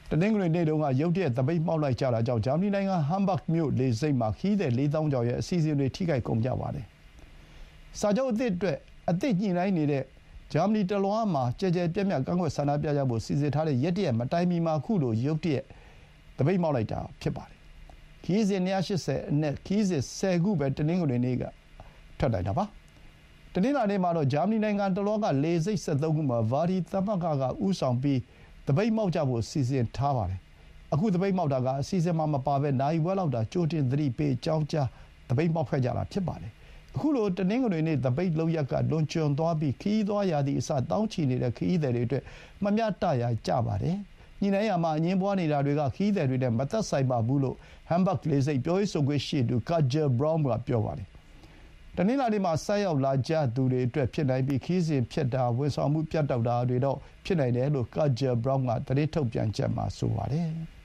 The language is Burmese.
တနင်္ဂနွေနေ့တုန်းကရုတ်တရက်သပိတ်မှောက်လိုက်ကြတာကြောင့်ဂျာမနီနိုင်ငံဟမ်ဘတ်မြို့လေဆိပ်မှာခရီးသည် 4,000 ကျော်ရဲ့အစီအစဉ်တွေထိခိုက်ကုန်ကြပါတယ်။စာချုပ်အသစ်အတွက်အသစ်ညှိနှိုင်းနေတဲ့ဂျာမနီတလွှားမှာကျယ်ကျယ်ပြန့်ပြန့်ကန့်ကွက်ဆန္ဒပြကြဖို့စီစဉ်ထားတဲ့ရက်တရက်မတိုင်မီမှာခုလိုရုတ်တရက်သပိတ်မှောက်လိုက်တာဖြစ်ပါတယ်။ခရီးစဉ်280အနက်ခရီးစဉ်10ခုပဲတနင်္ဂနွေနေ့ကထွက်နိုင်တာပါ။တနင်္လာနေ့မှာတော့ဂျာမနီနိုင်ငံတလွှားကလေဆိပ်73ခုမှာဗာဒီသမဂ္ဂကဦးဆောင်ပြီးသပိတ်မှောက်ကြဖို့စီစဉ်ထားပါတယ်။အခုသပိတ်မှောက်တာကအစီအစဉ်မှာမပါဘဲနာရီဝက်လောက်တာကြိုတင်သတိပေးကြောင်းကြားသပိတ်မှောက်ခဲ့ကြတာဖြစ်ပါတယ်။အခုလိုတနင်္ဂနွေနေ့သပိတ်လုပ်ရက်ကလွန်ကျွံသွားပြီးခရီးသွားရာသီအစတောင်းချီနေတဲ့ခရီးသည်တွေအတွက်မမျှတရာကြပါတယ်။ညီနိုင်ရမှာအငင်းပွားနေတာတွေကခရီးသည်တွေနဲ့မသက်ဆိုင်ပါဘူးလို့ဟမ်ဘတ်လေဆိပ်ပြောရေးဆိုခွင့်ရှိသူကာဂျာဘရောင်းကပြောပါတယ်။တနင်္လာနေ့မှာဆိုက်ရောက်လာကြသူတွေအတွက်ဖြစ်နိုင်ပြီးခရီးစဉ်ဖြစ်တာဝန်ဆောင်မှုပြတ်တောက်တာတွေတော့ဖြစ်နိုင်တယ်လို့ကာဂျာဘရောင်းကသတင်းထုတ်ပြန်ချက်မှာဆိုပါတယ်။